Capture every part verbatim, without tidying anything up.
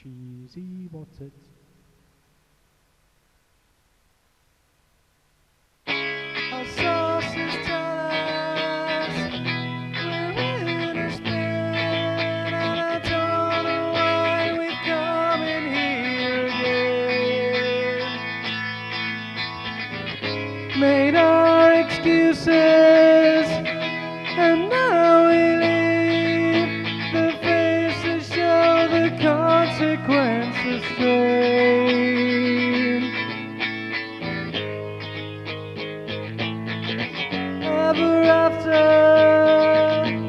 cheesy, what's it? Our sources tell us we're in a spin, and I don't know why we come in here again. Made our excuses, and now we leave the faces show the consequences strain. Ever after,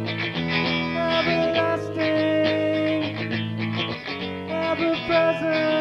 everlasting, ever present.